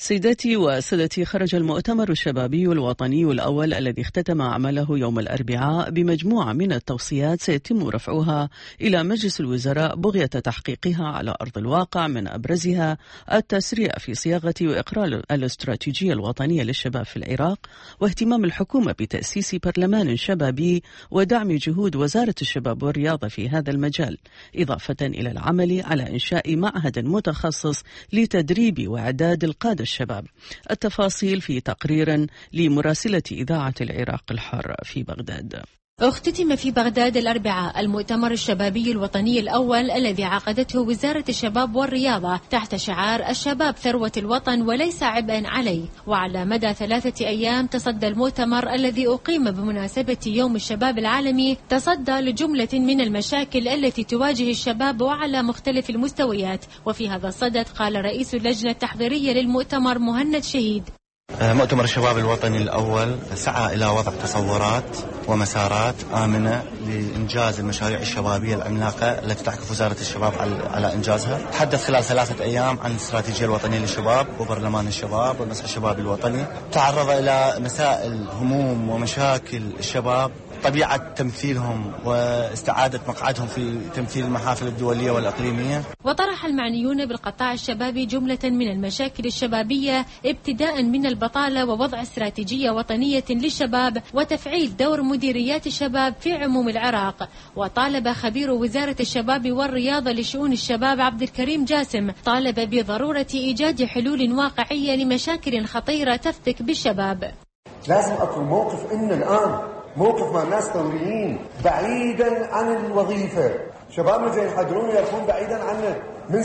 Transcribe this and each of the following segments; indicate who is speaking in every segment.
Speaker 1: سيداتي وسادتي، خرج المؤتمر الشبابي الوطني الأول الذي اختتم عمله يوم الأربعاء بمجموعة من التوصيات سيتم رفعها إلى مجلس الوزراء بغية تحقيقها على أرض الواقع. من أبرزها التسريع في صياغة وإقرار الاستراتيجية الوطنية للشباب في العراق، واهتمام الحكومة بتأسيس برلمان شبابي ودعم جهود وزارة الشباب والرياضة في هذا المجال، إضافة إلى العمل على إنشاء معهد متخصص لتدريب وإعداد القادة الشباب. التفاصيل في تقرير لمراسلة إذاعة العراق الحر في بغداد.
Speaker 2: اختتم في بغداد الأربعاء المؤتمر الشبابي الوطني الأول الذي عقدته وزارة الشباب والرياضة تحت شعار الشباب ثروة الوطن وليس عبئا عليه. وعلى مدى 3 أيام تصدى المؤتمر الذي أقيم بمناسبة يوم الشباب العالمي تصدى لجملة من المشاكل التي تواجه الشباب وعلى مختلف المستويات. وفي هذا الصدد قال رئيس اللجنة التحضيرية للمؤتمر مهند شهيد:
Speaker 3: مؤتمر الشباب الوطني الأول سعى إلى وضع تصورات ومسارات آمنة لإنجاز المشاريع الشبابية العملاقة التي تعكف وزارة الشباب على إنجازها. تحدث خلال 3 أيام عن الاستراتيجية الوطنية للشباب وبرلمان الشباب والمسرح الشبابي الوطني. تعرض إلى مسائل هموم ومشاكل الشباب، طبيعة تمثيلهم واستعادة مقعدهم في تمثيل المحافل الدولية والإقليمية.
Speaker 2: وطرح المعنيون بالقطاع الشبابي جملة من المشاكل الشبابية، ابتداء من البطالة ووضع استراتيجية وطنية للشباب وتفعيل دور مديريات الشباب في عموم العراق. وطالب خبير وزارة الشباب والرياضة لشؤون الشباب عبد الكريم جاسم طالب بضرورة إيجاد حلول واقعية لمشاكل خطيرة تفتك بالشباب.
Speaker 4: لازم أكون موقف إن الآن موقف مع الناس ثوريين بعيدا عن الوظيفة. شبابنا جاي يحضرون يكون بعيدا عنه. من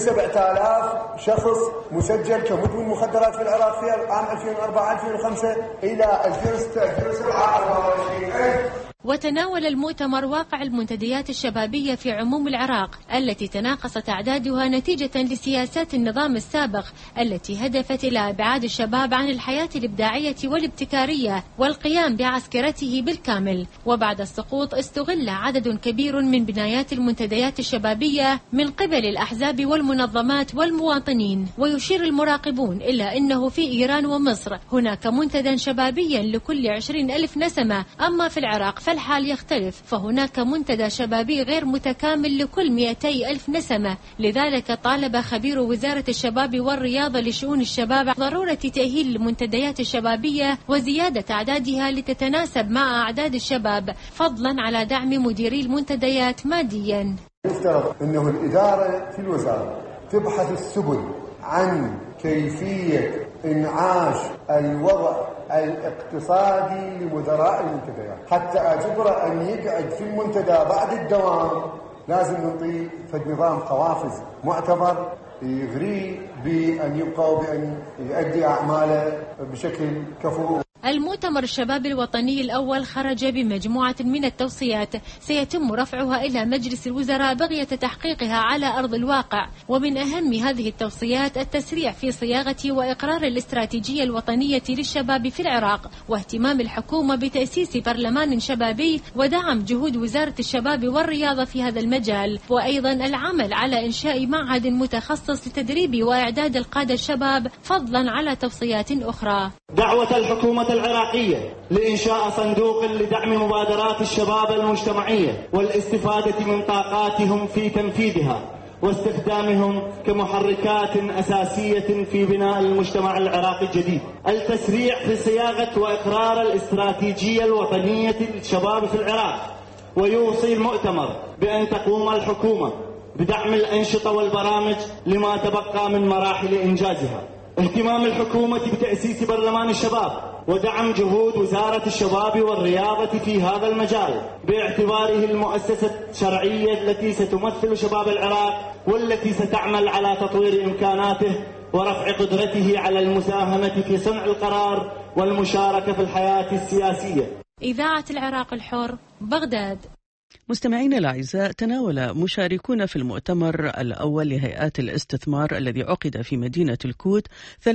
Speaker 4: 7000 شخص مسجل كمدمن مخدرات في العراق في عام 2004-2005 إلى 2006-2007 24,000.
Speaker 2: وتناول المؤتمر واقع المنتديات الشبابية في عموم العراق التي تناقصت أعدادها نتيجة لسياسات النظام السابق التي هدفت إلى إبعاد الشباب عن الحياة الإبداعية والابتكارية والقيام بعسكرته بالكامل. وبعد السقوط استغل عدد كبير من بنايات المنتديات الشبابية من قبل الأحزاب والمنظمات والمواطنين. ويشير المراقبون إلى أنه في إيران ومصر هناك منتدى شبابي لكل 20,000 نسمة، أما في العراق فالحال يختلف، فهناك منتدى شبابي غير متكامل لكل 200,000 نسمة. لذلك طالب خبير وزارة الشباب والرياضة لشؤون الشباب ضرورة تأهيل المنتديات الشبابية وزيادة أعدادها لتتناسب مع أعداد الشباب، فضلا على دعم مديري المنتديات ماديا.
Speaker 4: يفترض أنه الإدارة في الوزارة تبحث السبل عن كيفية إنعاش الوضع الاقتصادي لمدراء المنتديات، حتى أجبره أن يقعد في المنتدى بعد الدوام. لازم نعطيه فد نظام قوافز معتبر يغريه بأن يبقى وبأن يؤدي أعماله بشكل كفؤ.
Speaker 2: المؤتمر الشبابي الوطني الأول خرج بمجموعة من التوصيات سيتم رفعها إلى مجلس الوزراء بغية تحقيقها على أرض الواقع. ومن أهم هذه التوصيات التسريع في صياغة وإقرار الاستراتيجية الوطنية للشباب في العراق، واهتمام الحكومة بتأسيس برلمان شبابي ودعم جهود وزارة الشباب والرياضة في هذا المجال، وأيضا العمل على إنشاء معهد متخصص لتدريب وإعداد القادة الشباب، فضلا على توصيات أخرى.
Speaker 5: دعوة الحكومة العراقية لإنشاء صندوق لدعم مبادرات الشباب المجتمعية والاستفادة من طاقاتهم في تنفيذها واستخدامهم كمحركات أساسية في بناء المجتمع العراقي الجديد. التسريع في صياغة وإقرار الاستراتيجية الوطنية للشباب في العراق. ويوصي المؤتمر بأن تقوم الحكومة بدعم الأنشطة والبرامج لما تبقى من مراحل إنجازها. اهتمام الحكومة بتأسيس برلمان الشباب ودعم جهود وزارة الشباب والرياضة في هذا المجال، باعتباره المؤسسة الشرعية التي ستمثل شباب العراق والتي ستعمل على تطوير إمكاناته ورفع قدرته على المساهمة في صنع القرار والمشاركة في الحياة السياسية.
Speaker 2: إذاعة العراق الحر، بغداد.
Speaker 1: مستمعينا الأعزاء، تناول مشاركون في المؤتمر الأول لهيئات الاستثمار الذي عقد في مدينة الكوت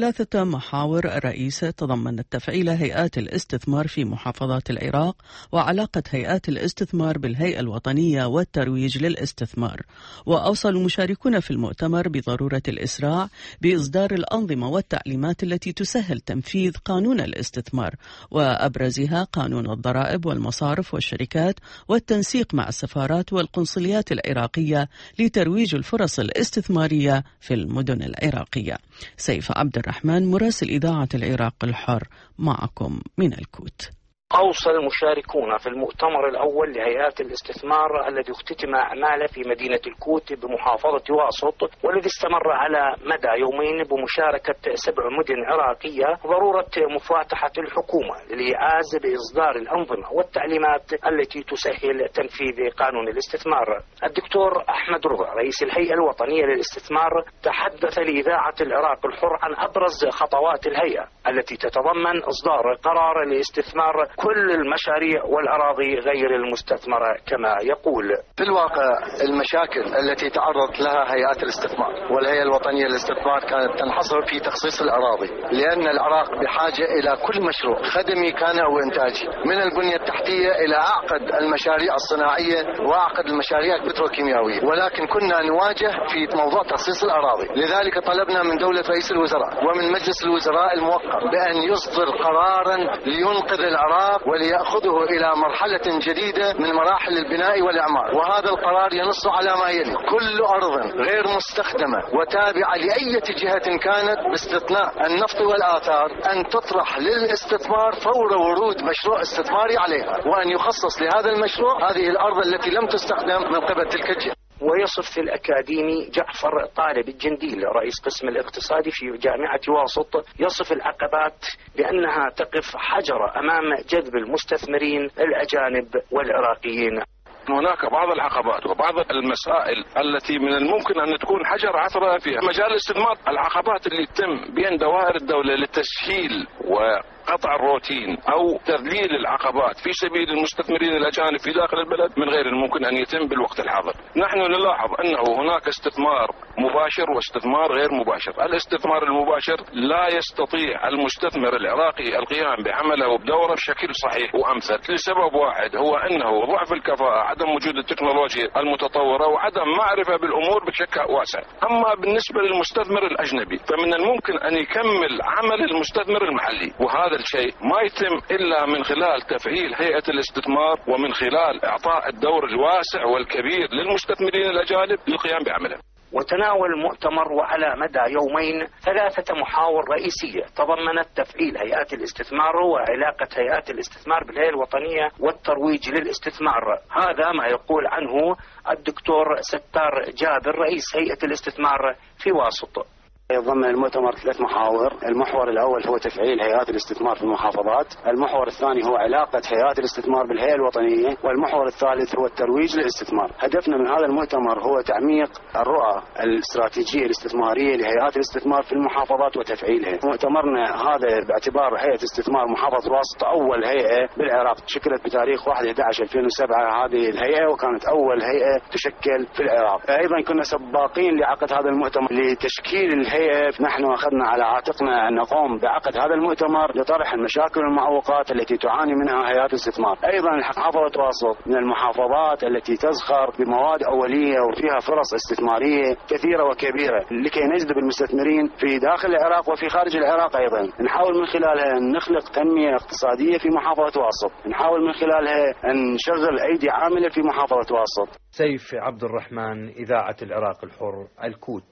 Speaker 1: 3 محاور رئيسة تضمنت تفعيل هيئات الاستثمار في محافظات العراق وعلاقة هيئات الاستثمار بالهيئة الوطنية والترويج للاستثمار. وأوصى المشاركون في المؤتمر بضرورة الإسراع بإصدار الأنظمة والتعليمات التي تسهل تنفيذ قانون الاستثمار، وأبرزها قانون الضرائب والمصارف والشركات والتنسيق مع السفارات والقنصليات العراقية لترويج الفرص الاستثمارية في المدن العراقية. سيف عبد الرحمن مراسل إذاعة العراق الحر معكم من الكوت.
Speaker 6: أوصى المشاركون في المؤتمر الأول لهيئات الاستثمار الذي اختتم أعماله في مدينة الكوت بمحافظة واسط والذي استمر على مدى يومين بمشاركة 7 مدن عراقية ضرورة مفاتحة الحكومة للإعاز بإصدار الأنظمة والتعليمات التي تسهل تنفيذ قانون الاستثمار. الدكتور أحمد رضا رئيس الهيئة الوطنية للاستثمار تحدث لإذاعة العراق الحر عن أبرز خطوات الهيئة التي تتضمن إصدار قرار لاستثمار كل المشاريع والأراضي غير المستثمرة كما يقول.
Speaker 7: في الواقع المشاكل التي تعرضت لها هيئات الاستثمار والهيئة الوطنية للاستثمار كانت تنحصر في تخصيص الأراضي، لأن العراق بحاجة إلى كل مشروع خدمي كان أو إنتاجي، من البنية التحتية إلى أعقد المشاريع الصناعية وأعقد المشاريع البتروكيماوية، ولكن كنا نواجه في موضوع تخصيص الأراضي. لذلك طلبنا من دولة رئيس الوزراء ومن مجلس الوزراء الموقر بأن يصدر قرارا لينقذ العراق وليأخذه إلى مرحلة جديدة من مراحل البناء والإعمار. وهذا القرار ينص على ما يلي: كل أرض غير مستخدمة وتابعة لأي جهة كانت باستثناء النفط والآثار أن تطرح للاستثمار فور ورود مشروع استثماري عليها، وأن يخصص لهذا المشروع هذه الأرض التي لم تستخدم من قبل تلك الجهة.
Speaker 6: ويصف الأكاديمي جعفر طالب الجنديل رئيس قسم الاقتصادي في جامعة واسط يصف العقبات بأنها تقف حجر أمام جذب المستثمرين الأجانب والعراقيين.
Speaker 8: هناك بعض العقبات وبعض المسائل التي من الممكن أن تكون حجر عثرة فيها مجال الاستثمار. العقبات اللي تتم بين دوائر الدولة لتسهيل وقطع الروتين أو تذليل العقبات في سبيل المستثمرين الأجانب في داخل البلد من غير الممكن أن يتم بالوقت الحاضر. نحن نلاحظ أنه هناك استثمار مباشر واستثمار غير مباشر. الاستثمار المباشر لا يستطيع المستثمر العراقي القيام بعمله بدوره بشكل صحيح وأمثل لسبب واحد، هو أنه ضعف الكفاءة، عدم وجود التكنولوجيا المتطورة، وعدم معرفة بالأمور بشكل واسع. أما بالنسبة للمستثمر الأجنبي فمن الممكن أن يكمل عمل المستثمر المحلي، وهذا الشيء ما يتم إلا من خلال تفعيل هيئة الاستثمار ومن خلال إعطاء الدور الواسع والكبير للمستثمرين الأجانب للقيام بعمله.
Speaker 6: وتناول المؤتمر وعلى مدى يومين 3 محاور رئيسية تضمنت تفعيل هيئات الاستثمار وعلاقة هيئات الاستثمار بالهيئة الوطنية والترويج للاستثمار. هذا ما يقول عنه الدكتور ستار جابر رئيس هيئة الاستثمار في واسط.
Speaker 9: يضمن المؤتمر 3 محاور. المحور الأول هو تفعيل هيئات الاستثمار في المحافظات، المحور الثاني هو علاقة هيئات الاستثمار بالهيئة الوطنية، والمحور الثالث هو الترويج للاستثمار. هدفنا من هذا المؤتمر هو تعميق الرؤى الاستراتيجية الاستثمارية لهيئات الاستثمار في المحافظات وتفعيلها. مؤتمرنا هذا باعتبار هيئة استثمار محافظة واسط أول هيئة بالعراق شكلت بتاريخ 1/11/2007 هذه الهيئة، وكانت أول هيئة تشكل في العراق. أيضا كنا سباقين لعقد هذا المؤتمر لتشكيل الهيئة. نحن أخذنا على عاتقنا أن نقوم بعقد هذا المؤتمر لطرح المشاكل والمعوقات التي تعاني منها هيئات الاستثمار. أيضا محافظة واسط من المحافظات التي تزخر بمواد أولية وفيها فرص استثمارية كثيرة وكبيرة لكي نجذب المستثمرين في داخل العراق وفي خارج العراق. أيضا نحاول من خلالها أن نخلق تنمية اقتصادية في محافظة واسط، نحاول من خلالها أن نشغل أيدي عاملة في محافظة واسط.
Speaker 10: سيف عبد الرحمن، إذاعة العراق الحر، الكوت.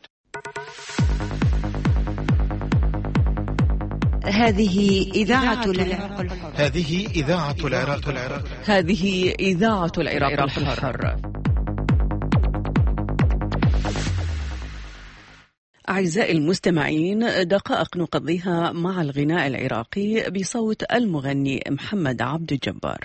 Speaker 11: هذه إذاعة العراق الحر.
Speaker 12: هذه إذاعة العراق الحر.
Speaker 1: هذه إذاعة العراق الحر. أعزائي المستمعين، دقائق نقضيها مع الغناء العراقي بصوت المغني محمد عبد الجبار.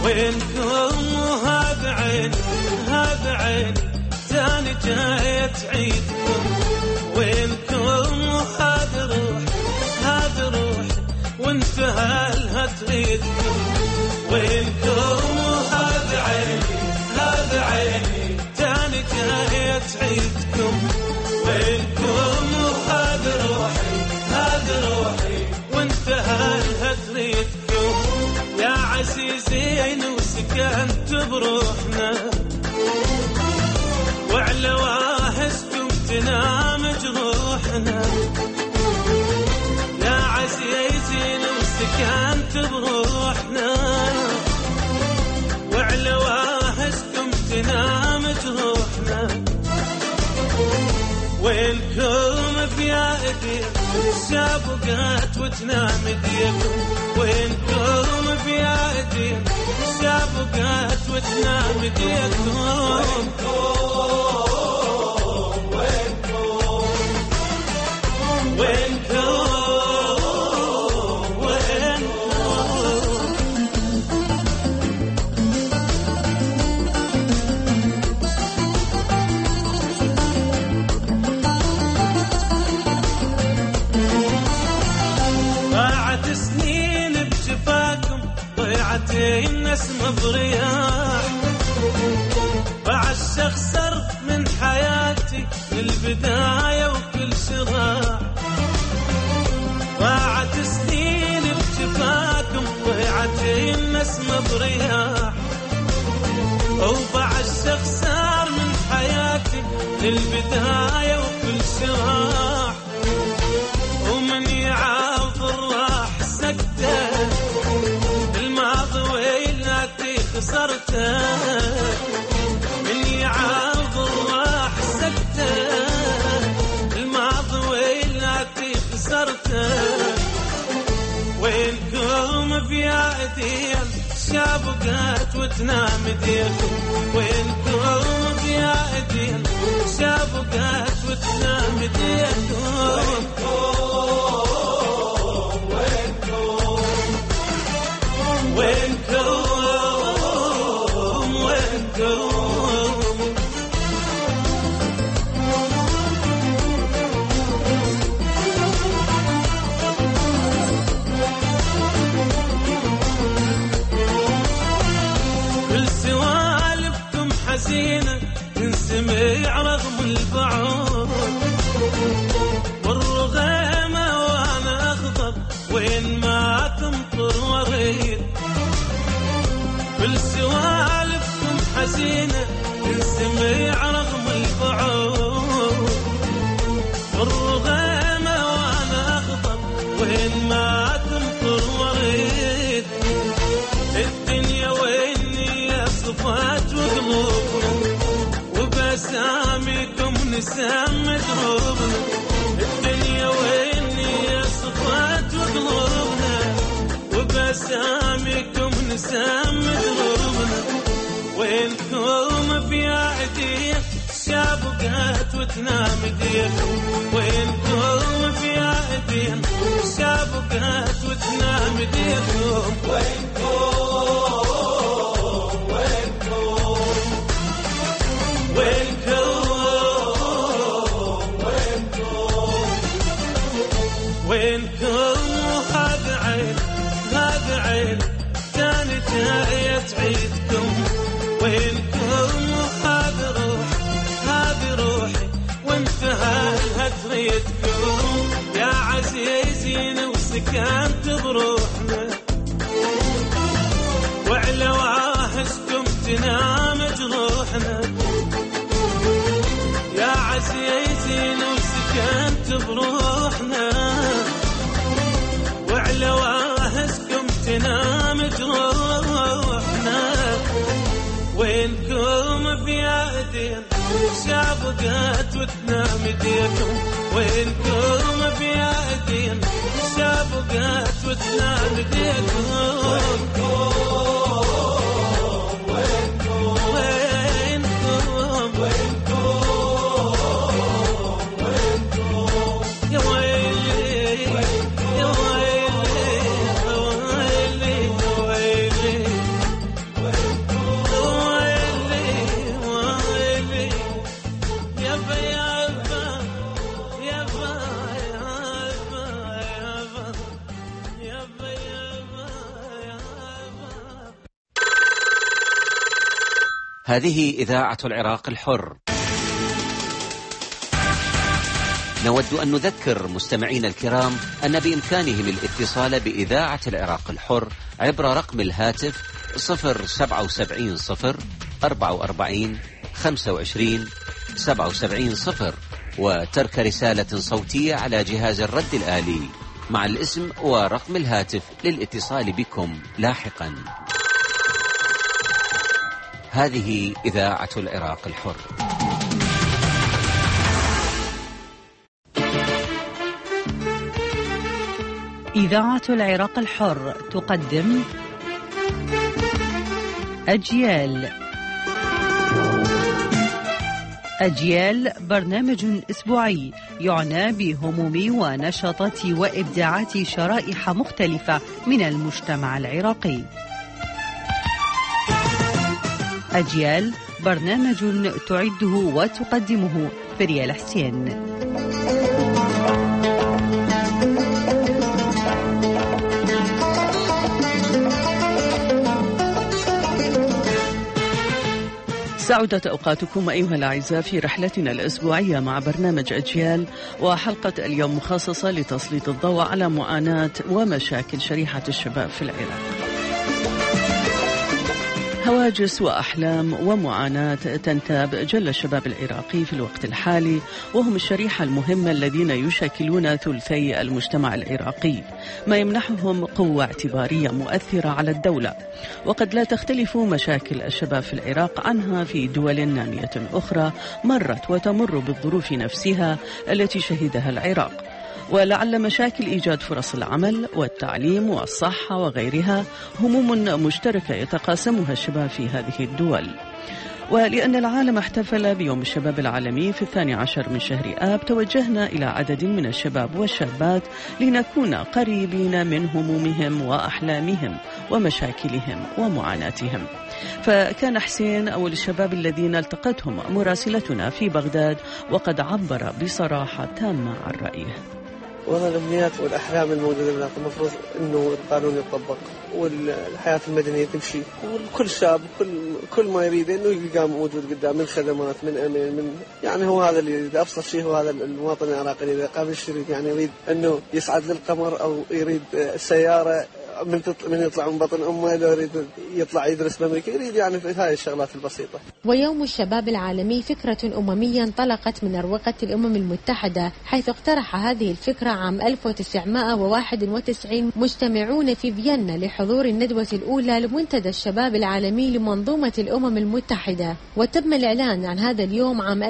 Speaker 13: وينكم وهذا عيني هذا عيني تاني جاية تعيدكم وينكم وهذا روحي هذا روحي وانتهى لها تريدكم وينكم وهذا عيني هذا عيني تاني جاية تعيدكم وينكم وهذا روحي هذا روحي وانتهى لها تريدكم يا عزيزين وسكنت بروحنا وعلى واهسكم تنام جروحنا يا عزيزين وسكنت بروحنا وعلى واهسكم تنام جروحنا وينكم بيائدي سابقات وتنام ديكم وينكم بيائدي سابقات وتنام ديكم نسمة برياح بعشق صرف من حياتي للبداية وكل شراع ضاعت سنين بشفاكم ضيعتي النسمة برياح وبعشق صار من حياتي للبداية وكل شراع ومن يعاذر راح سكته خسرته من يعاذر راح سكته الماضي ويلاتي خسرته وينكم بيائدين سابقات وتنام ديكم وينكم بيائدين سابقات وتنام ديكم تنسمع رغم البعد والرغيمة وانا اخضر وين ما تمطر وريد كل سوالفكم حزينة تنسمع رغم البعد والرغيمة وانا اخضر وين ما تمطر وريد الدنيا ويني صفات وقلوبنا وبساميكم نسام مدروبنا الدنيا ويني صفات وقلوبنا وبساميكم نسام مدروبنا وينكم بيائدين سابقات وتنام ديكم وينكم بيائدين سابقات وتنام ديكم وينكم وهذا عين هذا عين تاني جاية تعيدكم وينكم وهذا روحي هذه روحي وانتهى لها تريدكم يا عزيزين وسكنت بروحنا وعلى واهسكم تنام جروحنا يا عزيزين وسكنت بروحنا وعلى واهسكم تنام جروحنا وينكم بيائدين سابقات وتنام ديكم وينكم بيائدين سابقات وتنام ديكم
Speaker 14: هذه إذاعة العراق الحر. نود أن نذكر مستمعين الكرام أن بإمكانهم الاتصال بإذاعة العراق الحر عبر رقم الهاتف 077 0 44 25 77 0 وترك رسالة صوتية على جهاز الرد الآلي مع الاسم ورقم الهاتف للاتصال بكم لاحقا. هذه إذاعة العراق الحر.
Speaker 15: إذاعة العراق الحر تقدم أجيال برنامج أسبوعي يعنى بهموم ونشاطات وإبداعات شرائح مختلفة من المجتمع العراقي. أجيال برنامج تعده وتقدمه فريال حسين.
Speaker 1: سعدت أوقاتكم أيها الأعزاء في رحلتنا الأسبوعية مع برنامج أجيال، وحلقة اليوم مخصصة لتسليط الضوء على معاناة ومشاكل شريحة الشباب في العراق. هواجس وأحلام ومعاناة تنتاب جل الشباب العراقي في الوقت الحالي، وهم الشريحة المهمة الذين يشكلون ثلثي المجتمع العراقي، ما يمنحهم قوة اعتبارية مؤثرة على الدولة. وقد لا تختلف مشاكل الشباب في العراق عنها في دول نامية أخرى مرت وتمر بالظروف نفسها التي شهدها العراق. ولعل مشاكل إيجاد فرص العمل والتعليم والصحة وغيرها هموم مشتركة يتقاسمها الشباب في هذه الدول. ولأن العالم احتفل بيوم الشباب العالمي في 12 من شهر آب، توجهنا إلى عدد من الشباب والشابات لنكون قريبين من همومهم وأحلامهم ومشاكلهم ومعاناتهم. فكان حسين أول الشباب الذين التقتهم مراسلتنا في بغداد، وقد عبر بصراحة تامة عن رأيه.
Speaker 16: والله الأمنيات والأحلام الموجودة هناك المفروض إنه القانون يطبق والحياة المدنية تمشي، وكل شاب كل ما يريد إنه يلقى موجود قدام من خدمات من أمن من يعني هو هذا اللي يريد. أبسط شيء هو هذا المواطن العراقي اللي قبل يريد يعني يريد إنه يصعد للقمر أو يريد سيارة من يطلع من بطن أمه، لو يريد يطلع يدرس بأمريكا، يريد يعني في هاي الشغلات البسيطة.
Speaker 2: ويوم الشباب العالمي فكرة أممية انطلقت من أروقة الأمم المتحدة، حيث اقترح هذه الفكرة عام 1991 مجتمعون في فيينا لحضور الندوة الأولى لمنتدى الشباب العالمي لمنظومة الأمم المتحدة. وتم الإعلان عن هذا اليوم عام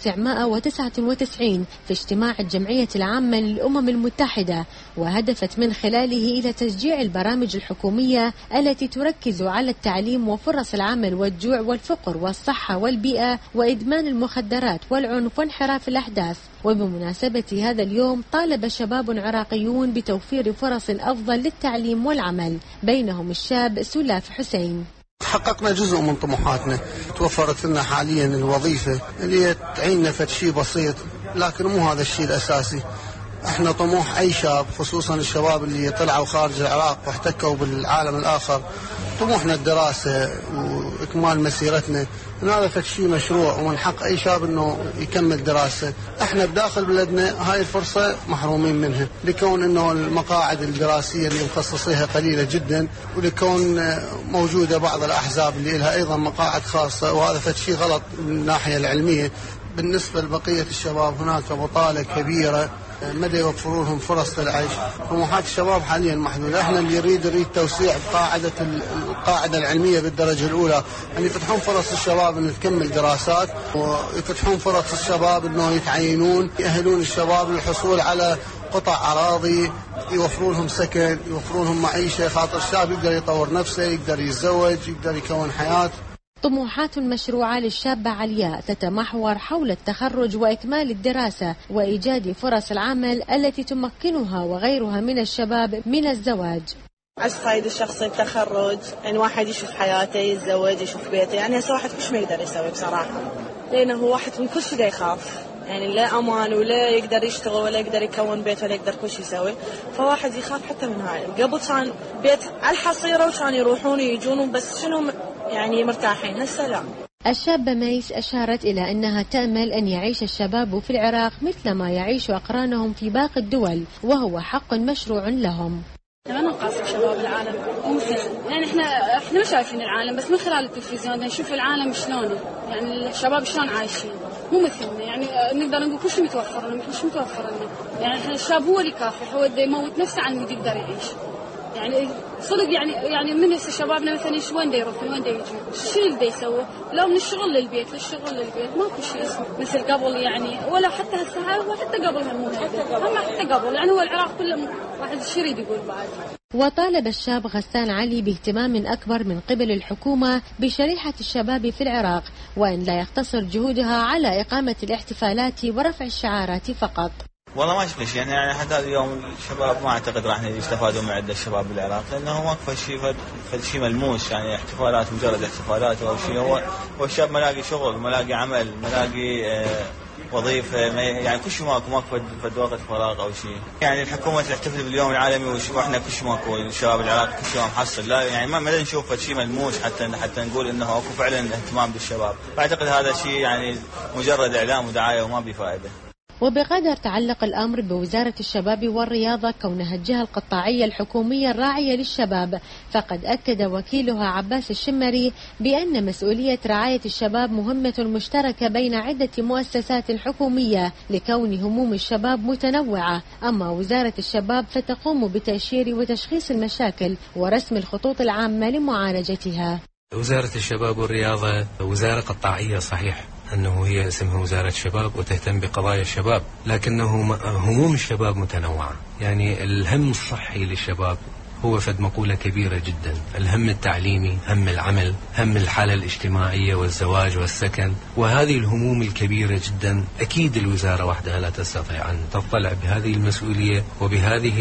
Speaker 2: 1999 في اجتماع الجمعية العامة للأمم المتحدة، وهدفت من خلاله إلى تشجيع البرامج الحكومية التي تركز على التعليم وفرص العمل والجوع والفقر والصحة والبيئة وإدمان المخدرات والعنف وانحراف الأحداث. وبمناسبة هذا اليوم طالب شباب عراقيون بتوفير فرص أفضل للتعليم والعمل، بينهم الشاب سلاف حسين.
Speaker 17: حققنا جزء من طموحاتنا، توفرت لنا حاليا الوظيفة اللي تعيننا فد شيء بسيط، لكن مو هذا الشيء الأساسي. احنا طموح اي شاب، خصوصا الشباب اللي طلعوا خارج العراق واحتكوا بالعالم الاخر، طموحنا الدراسة واكمال مسيرتنا. هذا فشي مشروع ومن حق اي شاب انه يكمل دراسة. احنا بداخل بلدنا هاي الفرصة محرومين منها، لكون انه المقاعد الدراسية اللي مخصصيها قليلة جدا، ولكون موجودة بعض الاحزاب اللي لها ايضا مقاعد خاصة، وهذا فشي غلط من الناحية العلمية. بالنسبة لبقية الشباب هناك بطالة كبيرة، مدى يوفروا لهم فرص للعيش. طموحات الشباب حاليا محدودة. احنا اللي يريد توسيع القاعدة العلمية بالدرجة الأولى، أن يفتحون فرص الشباب أن تكمل دراسات، ويفتحون فرص الشباب أنه يتعينون، يأهلون الشباب للحصول على قطع أراضي، يوفروا لهم سكن، يوفروا لهم معيشة، خاطر الشاب يقدر يطور نفسه، يقدر يتزوج، يقدر يكون حياة.
Speaker 2: طموحات مشروعة للشابة علياء تتمحور حول التخرج وإكمال الدراسة وإيجاد فرص العمل التي تمكنها وغيرها من الشباب من الزواج.
Speaker 18: على الصعيد الشخصي التخرج، يعني واحد يشوف حياته، يتزوج، يشوف بيته. يعني هسه واحد كل ما يقدر يسوي بصراحة، لأنه هو واحد من كل شيء يخاف، يعني لا أمان ولا يقدر يشتغل ولا يقدر يكون بيت ولا يقدر كل شيء يسوي. فواحد يخاف حتى من هاي. قبل كان بيت على الحصيرة وكان يروحون ويجون بس شنو يعني مرتاحين، هسه لا.
Speaker 2: الشابة ميس أشارت إلى أنها تأمل أن يعيش الشباب في العراق مثل ما يعيش أقرانهم في باقي الدول، وهو حق مشروع لهم.
Speaker 19: ما نقاس شباب العالم يعني احنا ما شايفين العالم، بس من خلال التلفزيون نشوف العالم شلونه، يعني الشباب شلون عايشين، مو مثلنا. يعني نقدر نقول كل شيء متوفر لنا، مش متوفر لنا. يعني احنا الشاب هو اللي كافح، هو اللي يموت نفسه عن مود يقدر يعيش. يعني صدق يعني من هسه شبابنا مثلا وين دا يروحون، وين دا يجون، شو اللي يسووا؟ لو من الشغل للبيت ماكو شيء اسمه مثل قبل يعني، ولا حتى هالساعه وحتى قبلها مو هم حتى قبل. يعني هو العراق كله واحد شو يريد يقول بعد.
Speaker 2: وطالب الشاب غسان علي باهتمام أكبر من قبل الحكومة بشريحة الشباب في العراق، وأن لا يقتصر جهودها على إقامة الاحتفالات ورفع الشعارات فقط.
Speaker 3: والله ما شفنا شيء يعني حتى اليوم الشباب ما اعتقد راح يستفادوا من عدة الشباب بالعراق، لانه ماكو شيء ملموس، يعني احتفالات مجرد احتفالات او شيء. هو الشاب ملاقي شغل، ملاقي عمل، ملاقي وظيفه، يعني كل شيء ماكو فد وقت فراغ او شيء. يعني الحكومه تحتفل باليوم العالمي واحنا كل شيء ماكو، الشباب العراقي كل شيء محصل، لا يعني ما نشوف شيء ملموس حتى نقول انه اكو فعلا اهتمام بالشباب. اعتقد هذا شيء يعني مجرد اعلام ودعايه وما بفائده.
Speaker 2: وبقدر تعلق الأمر بوزارة الشباب والرياضة كونها الجهة القطاعية الحكومية الراعية للشباب، فقد أكد وكيلها عباس الشمري بأن مسؤولية رعاية الشباب مهمة مشتركة بين عدة مؤسسات حكومية لكون هموم الشباب متنوعة، أما وزارة الشباب فتقوم بتأشير وتشخيص المشاكل ورسم الخطوط العامة لمعالجتها.
Speaker 20: وزارة الشباب والرياضة وزارة قطاعية صحيح، أنه هي اسمها وزارة الشباب وتهتم بقضايا الشباب، لكنه هموم الشباب متنوعة. يعني الهم الصحي للشباب هو فد مقولة كبيرة جدا، الهم التعليمي، هم العمل، هم الحالة الاجتماعية والزواج والسكن، وهذه الهموم الكبيرة جدا أكيد الوزارة وحدها لا تستطيع أن تطلع بهذه المسؤولية وبهذه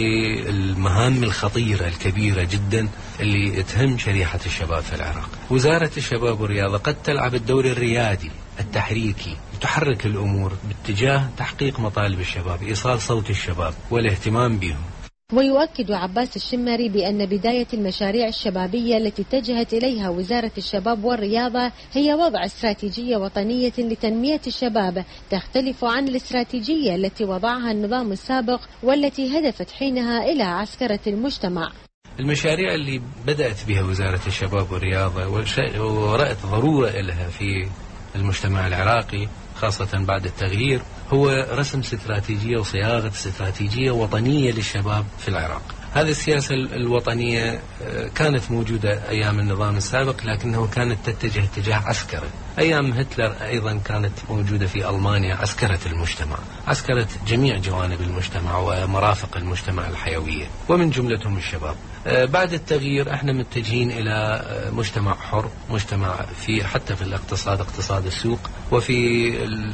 Speaker 20: المهام الخطيرة الكبيرة جدا اللي تهم شريحة الشباب في العراق. وزارة الشباب والرياضة قد تلعب الدور الريادي التحريكي، تحرك الأمور باتجاه تحقيق مطالب الشباب، إيصال صوت الشباب والاهتمام بهم.
Speaker 2: ويؤكد عباس الشمري بأن بداية المشاريع الشبابية التي اتجهت إليها وزارة الشباب والرياضة هي وضع استراتيجية وطنية لتنمية الشباب تختلف عن الاستراتيجية التي وضعها النظام السابق والتي هدفت حينها إلى عسكرة المجتمع.
Speaker 20: المشاريع اللي بدأت بها وزارة الشباب والرياضة ورأت ضرورة لها في المجتمع العراقي خاصة بعد التغيير هو رسم استراتيجية وصياغة استراتيجية وطنية للشباب في العراق. هذه السياسة الوطنية كانت موجودة أيام النظام السابق، لكنه كانت تتجه اتجاه عسكري. أيام هتلر أيضا كانت موجودة في ألمانيا عسكرة المجتمع، عسكرة جميع جوانب المجتمع ومرافق المجتمع الحيوية ومن جملتهم الشباب. بعد التغيير احنا متجهين إلى مجتمع حر، مجتمع في حتى في الاقتصاد، اقتصاد السوق، وفي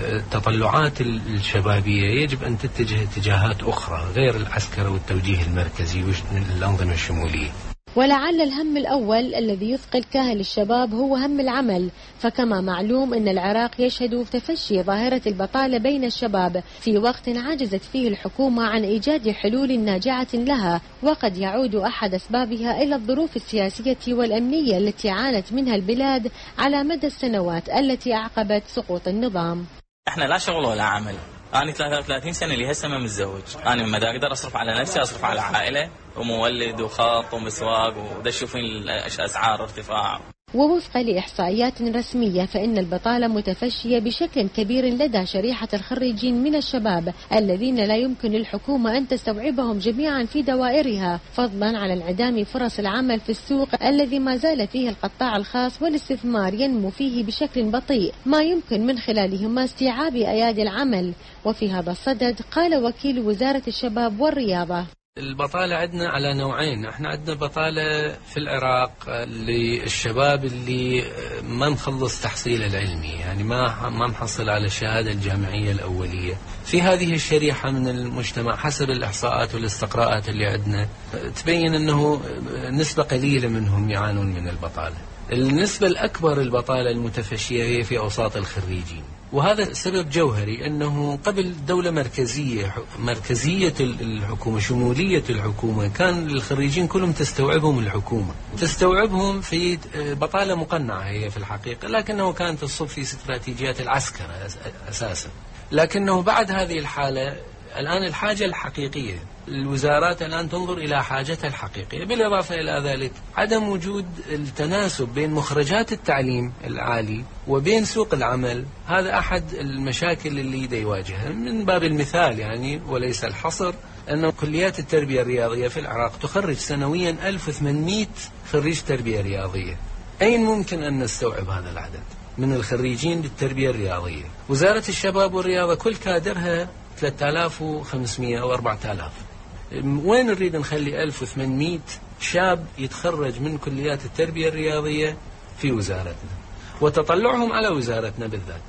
Speaker 20: التطلعات الشبابية يجب أن تتجه اتجاهات أخرى غير العسكرة والتوجيه المركزي والأنظمة الشمولية.
Speaker 2: ولعل الهم الأول الذي يثقل كاهل الشباب هو هم العمل، فكما معلوم أن العراق يشهد تفشي ظاهرة البطالة بين الشباب في وقت عجزت فيه الحكومة عن إيجاد حلول ناجعة لها، وقد يعود أحد أسبابها إلى الظروف السياسية والأمنية التي عانت منها البلاد على مدى السنوات التي أعقبت سقوط النظام.
Speaker 21: احنا لا شغل ولا عمل. أنا 33 سنة اللي هسه ما متزوج، أنا ما أقدر أصرف على نفسي، أصرف على عائلة ومولد وخط ومسواق، وده تشوفين أسعار ارتفاع.
Speaker 2: ووفقا لإحصائيات رسمية فإن البطالة متفشية بشكل كبير لدى شريحة الخريجين من الشباب الذين لا يمكن للحكومة أن تستوعبهم جميعا في دوائرها، فضلا عن انعدام فرص العمل في السوق الذي ما زال فيه القطاع الخاص والاستثمار ينمو فيه بشكل بطيء، ما يمكن من خلالهما استيعاب أيادي العمل. وفي هذا الصدد قال وكيل وزارة الشباب والرياضة:
Speaker 20: البطالة عندنا على نوعين. احنا عندنا بطالة في العراق للشباب اللي ما مخلص تحصيله العلمي، يعني ما محصل على الشهادة الجامعية الأولية. في هذه الشريحة من المجتمع حسب الإحصاءات والاستقراءات اللي عندنا تبين أنه نسبة قليلة منهم يعانون من البطالة. النسبة الأكبر البطالة المتفشية هي في أوساط الخريجين، وهذا سبب جوهري أنه قبل الدولة مركزية الحكومة، شمولية الحكومة، كان الخريجين كلهم تستوعبهم الحكومة، تستوعبهم في بطالة مقنعة هي في الحقيقة، لكنه كانت تصب في استراتيجيات العسكر أساسا. لكنه بعد هذه الحالة الآن الحاجة الحقيقية، الوزارات الآن تنظر إلى حاجتها الحقيقية، بالإضافة إلى ذلك عدم وجود التناسب بين مخرجات التعليم العالي وبين سوق العمل. هذا أحد المشاكل اللي يواجهها. من باب المثال يعني وليس الحصر، أن كليات التربية الرياضية في العراق تخرج سنويا 1800 خريج تربية رياضية. أين ممكن أن نستوعب هذا العدد من الخريجين للتربية الرياضية؟ وزارة الشباب والرياضة كل كادرها 3500 أو 4000. وين نريد نخلي 1800 شاب يتخرج من كليات التربية الرياضية في وزارتنا، وتطلعهم على وزارتنا بالذات؟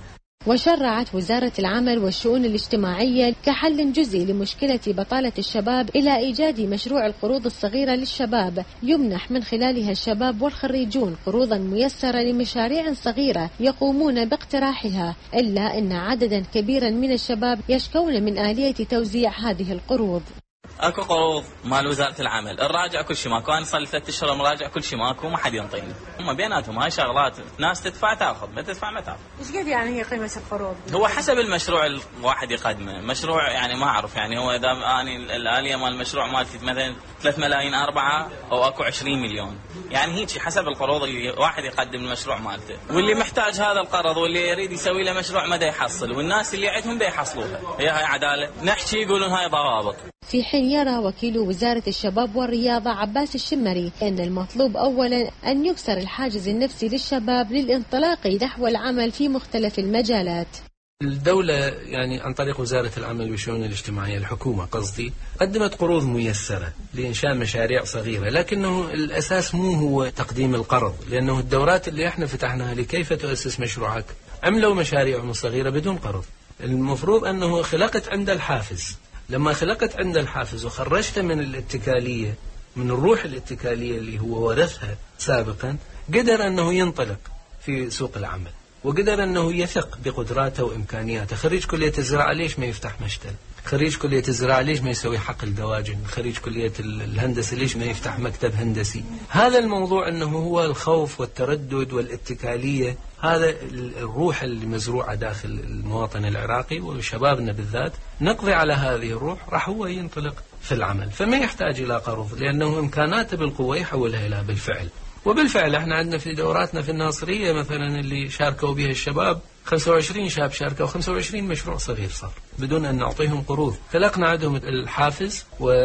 Speaker 2: وشرعت وزارة العمل والشؤون الاجتماعية كحل جزئي لمشكلة بطالة الشباب إلى إيجاد مشروع القروض الصغيرة للشباب، يمنح من خلالها الشباب والخريجون قروضا ميسرة لمشاريع صغيرة يقومون باقتراحها، إلا أن عددا كبيرا من الشباب يشكون من آلية توزيع هذه القروض.
Speaker 21: اكو قروض مال وزاره العمل، الراجع كل شيء ماكو، انا صار لي 3 اشهر مراجع كل شيء ماكو، ما حد ينطيني. هم بيناتهم هاي شغلات، ناس تدفع تاخذ، ما تدفع ما تاخذ.
Speaker 2: ايش قد يعني هي قيمه القروض؟
Speaker 21: هو حسب المشروع الواحد يقدمه، مشروع يعني ما اعرف، يعني هو اذا اني الاليه مال المشروع مالتي مثلا 3 ملايين 4 او اكو 20 مليون، يعني هيك حسب القروض اللي واحد يقدم المشروع مالته، واللي محتاج هذا القرض واللي يريد يسوي له مشروع ما دا يحصل، والناس اللي عندهم دا يحصلوها. هي هاي عداله، نحكي يقولون هاي ضوابط.
Speaker 2: في حين يرى وكيل وزارة الشباب والرياضة عباس الشمري أن المطلوب أولا أن يكسر الحاجز النفسي للشباب للانطلاق نحو العمل في مختلف المجالات.
Speaker 20: الدولة يعني عن طريق وزارة العمل والشؤون الاجتماعية، الحكومة قصدي، قدمت قروض ميسرة لإنشاء مشاريع صغيرة، لكنه الأساس مو هو تقديم القرض، لأنه الدورات اللي احنا فتحناها لكيف تؤسس مشروعك عملوا مشاريع صغيرة بدون قرض. المفروض أنه خلقت عند الحافز، لما خلقت عند الحافز وخرجت من الاتكالية، من الروح الاتكالية اللي هو ورثها سابقا، قدر أنه ينطلق في سوق العمل، وقدر أنه يثق بقدراته وإمكانياته. خريج كلية الزراعة ليش ما يفتح مشتل؟ خريج كلية الزراعة ليش ما يسوي حقل دواجن؟ خريج كلية الهندسة ليش ما يفتح مكتب هندسي؟ هذا الموضوع أنه هو الخوف والتردد والاتكالية، هذا الروح اللي مزروعة داخل المواطن العراقي وشبابنا بالذات، نقضي على هذه الروح راح هو ينطلق في العمل، فما يحتاج إلى قرض، لأنه إمكاناته بالقوة يحولها إلى بالفعل. وبالفعل احنا عندنا في دوراتنا في الناصرية مثلا اللي شاركوا بها الشباب 25 شاب شاركوا، 25 مشروع صغير صار بدون أن نعطيهم قروض. خلقنا عندهم الحافز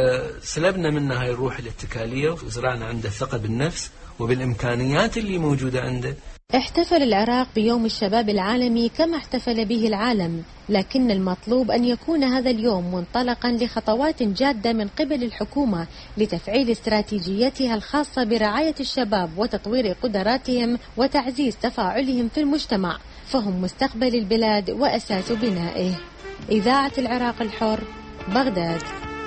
Speaker 20: وسلبنا منها هاي الروح الاتكالية، وزرعنا عنده الثقة بالنفس وبالإمكانيات اللي موجودة عنده.
Speaker 2: احتفل العراق بيوم الشباب العالمي كما احتفل به العالم، لكن المطلوب أن يكون هذا اليوم منطلقا لخطوات جادة من قبل الحكومة لتفعيل استراتيجيتها الخاصة برعاية الشباب وتطوير قدراتهم وتعزيز تفاعلهم في المجتمع، فهم مستقبل البلاد وأساس بنائه. إذاعة العراق الحر، بغداد.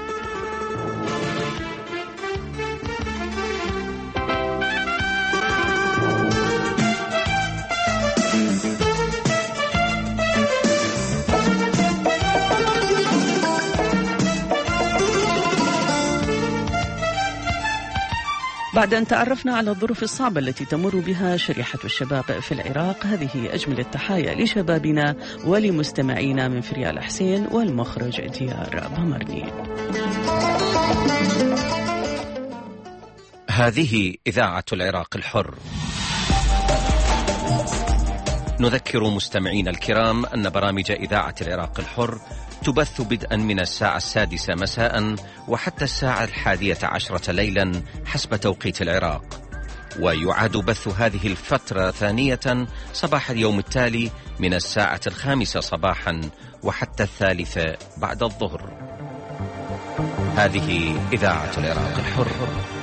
Speaker 1: بعد أن تعرفنا على الظروف الصعبة التي تمر بها شريحة الشباب في العراق، هذه أجمل التحايا لشبابنا ولمستمعينا من فريال حسين والمخرج ديار بمرني.
Speaker 14: هذه إذاعة العراق الحر. نذكر مستمعين الكرام أن برامج إذاعة العراق الحر تبث بدءا من الساعة 6 مساء وحتى الساعة 11 ليلا حسب توقيت العراق، ويعاد بث هذه الفترة ثانية صباح اليوم التالي من الساعة 5 صباحا وحتى 3 بعد الظهر. هذه إذاعة العراق الحر.